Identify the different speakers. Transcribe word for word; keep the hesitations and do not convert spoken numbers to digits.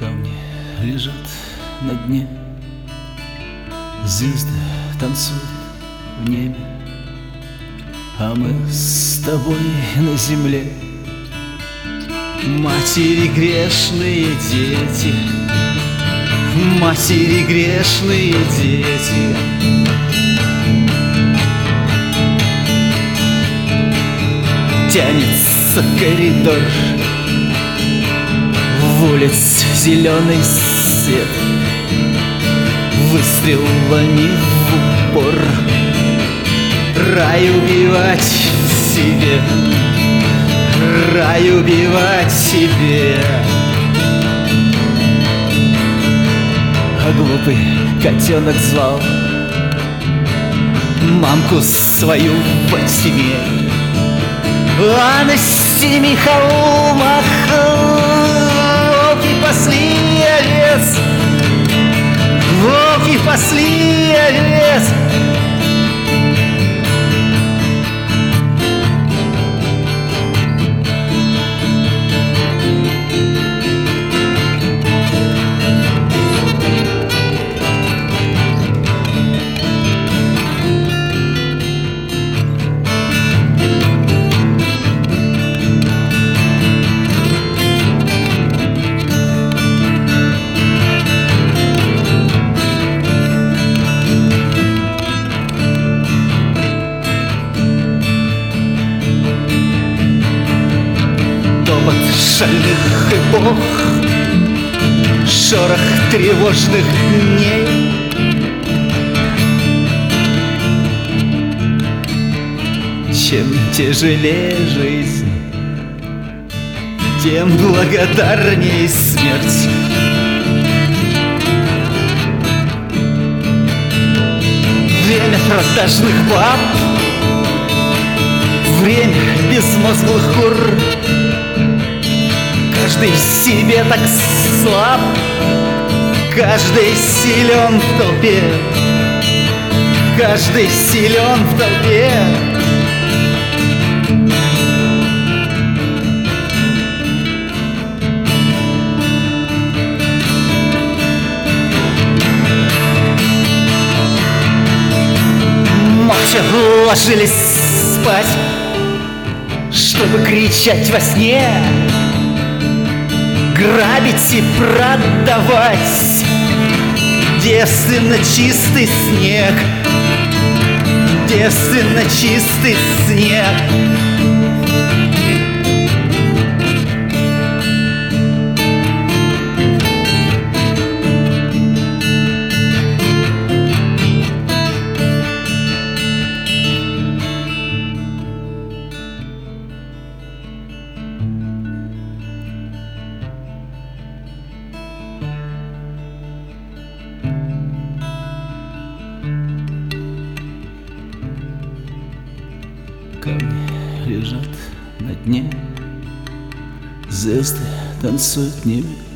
Speaker 1: Камни лежат на дне, звезды танцуют в небе, а мы с тобой на земле. Матери грешные дети, матери грешные дети. Тянется коридор, в улиц зеленый свет, выстрелами в упор. Рай убивать в себе, рай убивать себе. А глупый котенок звал мамку свою во тьме. А на семи холмах волки пасли овец, волки пасли овец. Шальных эпох, шорох тревожных дней. Чем тяжелее жизнь, тем благодарней смерть. Время продажных баб, время безмозглых кур. Каждый себе так слаб, каждый силен в толпе, каждый силен в толпе. Молча ложились спать, чтобы кричать во сне, грабить и продавать девственно чистый снег, девственно чистый снег. Камни лежат на дне, звезды танцуют в небе.